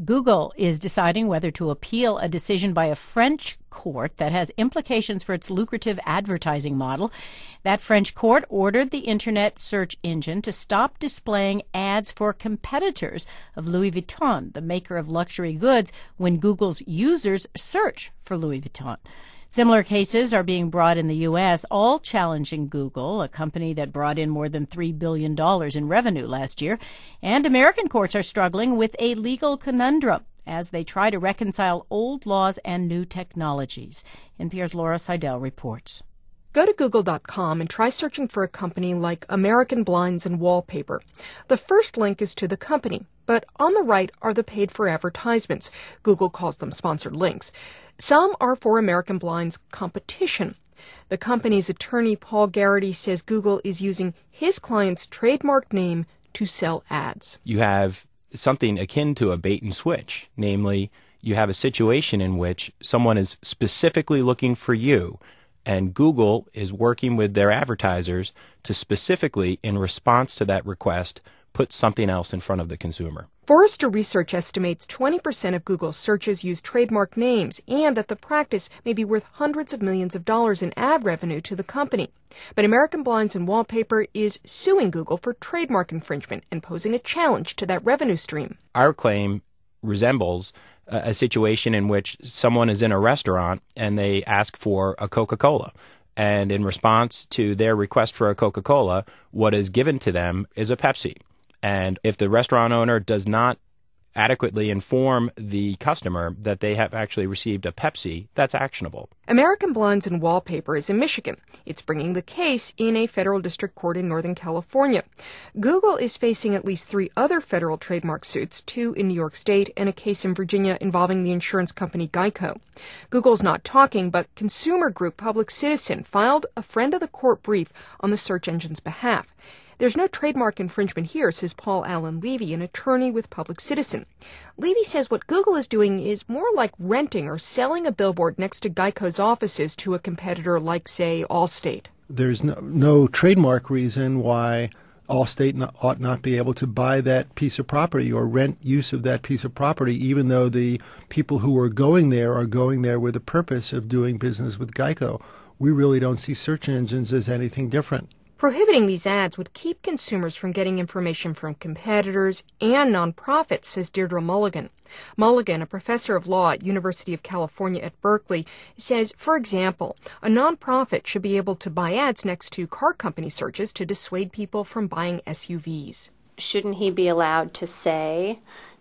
Google is deciding whether to appeal a decision by a French court that has implications for its lucrative advertising model. That French court ordered the internet search engine to stop displaying ads for competitors of Louis Vuitton, the maker of luxury goods, when Google's users search for Louis Vuitton. Similar cases are being brought in the U.S., all challenging Google, a company that brought in more than $3 billion in revenue last year. And American courts are struggling with a legal conundrum as they try to reconcile old laws and new technologies. NPR's Laura Seidel reports. Go to Google.com and try searching for a company like American Blinds and Wallpaper. The first link is to the company, but on the right are the paid-for advertisements. Google calls them sponsored links. Some are for American Blinds' competition. The company's attorney, Paul Garrity, says Google is using his client's trademark name to sell ads. You have something akin to a bait and switch, namely, you have a situation in which someone is specifically looking for you, and Google is working with their advertisers to specifically, in response to that request, put something else in front of the consumer. Forrester Research estimates 20% of Google's searches use trademark names and that the practice may be worth hundreds of millions of dollars in ad revenue to the company. But American Blinds and Wallpaper is suing Google for trademark infringement and posing a challenge to that revenue stream. Our claim resembles a situation in which someone is in a restaurant and they ask for a Coca-Cola. And in response to their request for a Coca-Cola, what is given to them is a Pepsi. And if the restaurant owner does not adequately inform the customer that they have actually received a Pepsi, that's actionable. American Blinds and Wallpaper is in Michigan. It's bringing the case in a federal district court in Northern California. Google is facing at least 3 other federal trademark suits, 2 in New York State and a case in Virginia involving the insurance company Geico. Google's not talking, but consumer group Public Citizen filed a friend of the court brief on the search engine's behalf. There's no trademark infringement here, says Paul Allen Levy, an attorney with Public Citizen. Levy says what Google is doing is more like renting or selling a billboard next to Geico's offices to a competitor like, say, Allstate. There's no trademark reason why Allstate ought not be able to buy that piece of property or rent use of that piece of property, even though the people who are going there with the purpose of doing business with Geico. We really don't see search engines as anything different. Prohibiting these ads would keep consumers from getting information from competitors and nonprofits, says Deirdre Mulligan. Mulligan, a professor of law at University of California at Berkeley, says, for example, a nonprofit should be able to buy ads next to car company searches to dissuade people from buying SUVs. Shouldn't he be allowed to say,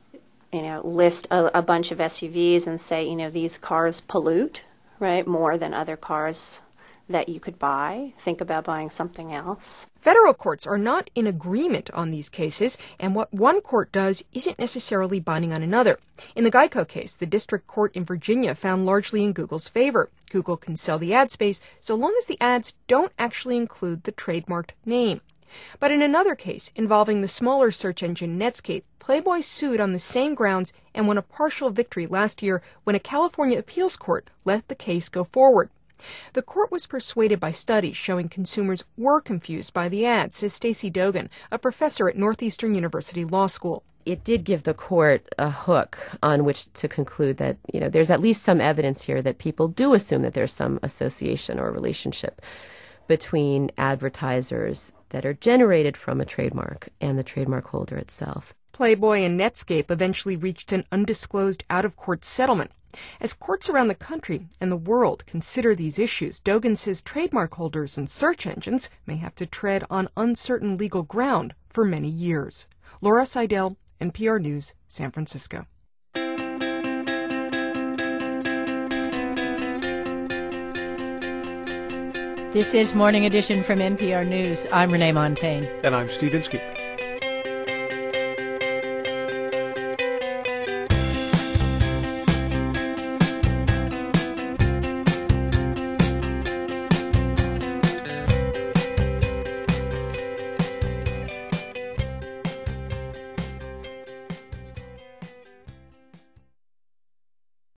list a bunch of SUVs and say, these cars pollute, right, more than other cars that you could buy? Think about buying something else. Federal courts are not in agreement on these cases, and what one court does isn't necessarily binding on another. In the Geico case, the district court in Virginia found largely in Google's favor. Google can sell the ad space so long as the ads don't actually include the trademarked name. But in another case, involving the smaller search engine Netscape, Playboy sued on the same grounds and won a partial victory last year when a California appeals court let the case go forward. The court was persuaded by studies showing consumers were confused by the ads, says Stacey Dogan, a professor at Northeastern University Law School. It did give the court a hook on which to conclude that, there's at least some evidence here that people do assume that there's some association or relationship between advertisers that are generated from a trademark and the trademark holder itself. Playboy and Netscape eventually reached an undisclosed out-of-court settlement. As courts around the country and the world consider these issues, Dogan says trademark holders and search engines may have to tread on uncertain legal ground for many years. Laura Seidel, NPR News, San Francisco. This is Morning Edition from NPR News. I'm Renee Montagne. And I'm Steve Inskeep.